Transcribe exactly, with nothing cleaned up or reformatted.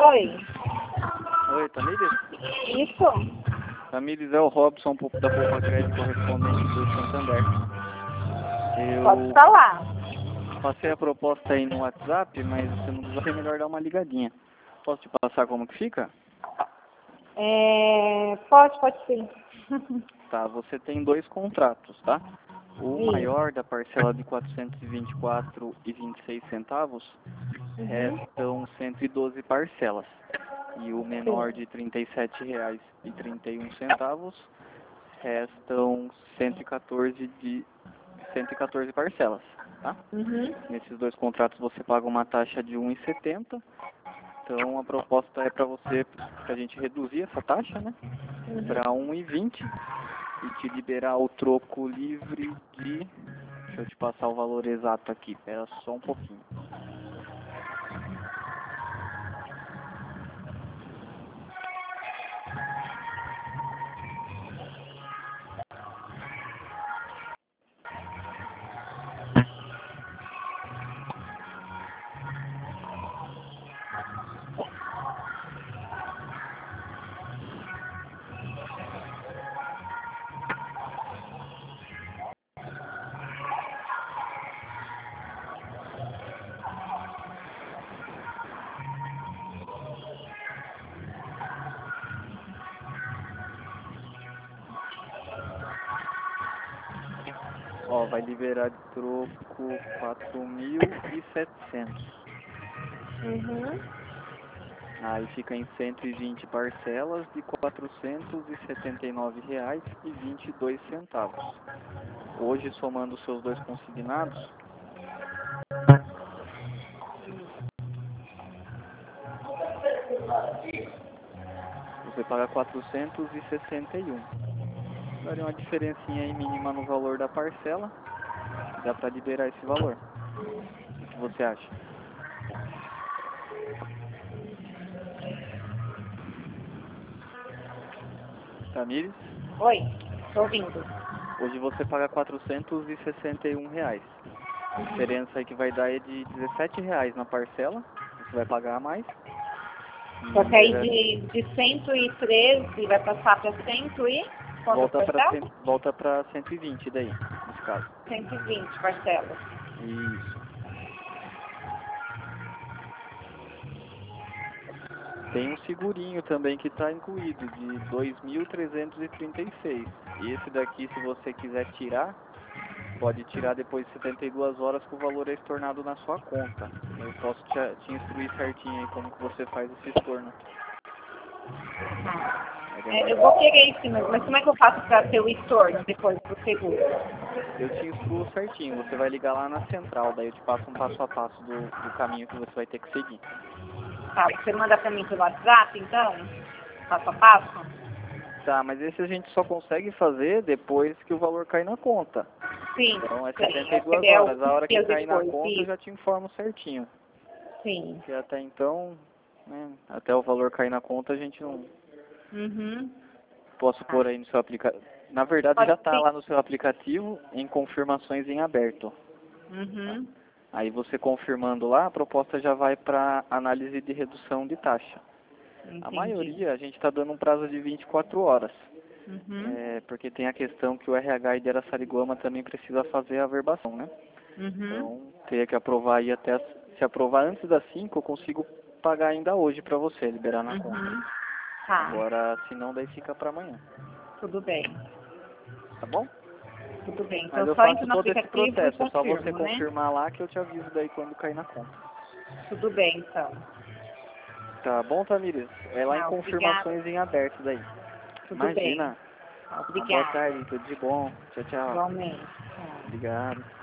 Oi. Oi, Tamires? Isso? Tamires, é o Robson da Poupa Crédito, correspondente do Santander. Pode Eu falar. passei a proposta aí no WhatsApp, mas você não precisa, é melhor dar uma ligadinha. Posso te passar como que fica? É... Pode, pode sim. Tá, você tem dois contratos, tá? O Sim. maior da parcela de quatrocentos e vinte e quatro reais e vinte e seis centavos Uhum. restam cento e doze parcelas. E o menor Sim. de trinta e sete reais e trinta e um centavos restam cento e quatorze de cento e quatorze parcelas, tá? Uhum. Nesses dois contratos você paga uma taxa de um real e setenta centavos. Então a proposta é para você, pra gente reduzir essa taxa, né? Uhum. Para um real e vinte e te liberar o troco livre de... Deixa eu te passar o valor exato aqui, espera só um pouquinho. Ó, vai liberar de troco quatro mil e setecentos. Uhum. Aí fica em cento e vinte parcelas de quatrocentos e setenta e nove reais e vinte e dois centavos. Hoje, somando os seus dois consignados, você paga quatrocentos e sessenta e um. Daria uma diferencinha aí mínima no valor da parcela. Dá para liberar esse valor. O que você acha? Tamires? Oi. Tô ouvindo. Hoje você paga quatrocentos e sessenta e um reais. A diferença aí que vai dar é de dezessete reais na parcela. Você vai pagar a mais. Só que aí E de, de cento e treze vai passar para cento e... Quantas volta para parcelas? volta para cento e vinte daí, nesse caso. cento e vinte parcelas. Isso. Tem um segurinho também que está incluído, de dois mil trezentos e trinta e seis. Esse daqui, se você quiser tirar, pode tirar depois de setenta e duas horas que o valor é estornado na sua conta. Eu posso te, te instruir certinho aí como que você faz esse estorno. É, eu vou querer sim, mas, mas como é que eu faço para ter o estorno depois do seguro? Eu te instruo certinho, você vai ligar lá na central, daí eu te passo um passo a passo do, do caminho que você vai ter que seguir. Tá, você manda para mim pelo WhatsApp, então? Passo a passo? Tá, mas esse a gente só consegue fazer depois que o valor cair na conta. Sim. Então é Sim, setenta e duas é o horas. A hora que dias cair na depois, conta eu isso. já te informo certinho. Sim. Porque até então, né, até o valor cair na conta a gente não... Uhum. Posso pôr aí no seu aplicativo. Na verdade Pode já está sim. lá no seu aplicativo em confirmações em aberto. Uhum. Aí você confirmando lá, a proposta já vai para análise de redução de taxa. A Entendi. maioria a gente está dando um prazo de vinte e quatro horas. Uhum. É, porque tem a questão que o R H de Araçariguama também precisa fazer a averbação, né? Uhum. Então, teria que aprovar aí até... As, se aprovar antes das cinco, eu consigo pagar ainda hoje para você, liberar na conta. Uhum. Tá. Agora, se não, daí fica para amanhã. Tudo bem. Tá bom? Tudo bem. Mas Então eu só entro faço no todo esse aplicativo e processo. É só você confirmo, né? confirmar lá que eu te aviso daí quando cair na conta. Tudo bem, então. Tá bom, Tamires? É lá em Tá, obrigada. confirmações em aberto daí. Tudo bem. Imagina. Uma boa Obrigada. tarde, tudo de bom. Tchau, tchau. Igualmente. Tchau. Obrigado.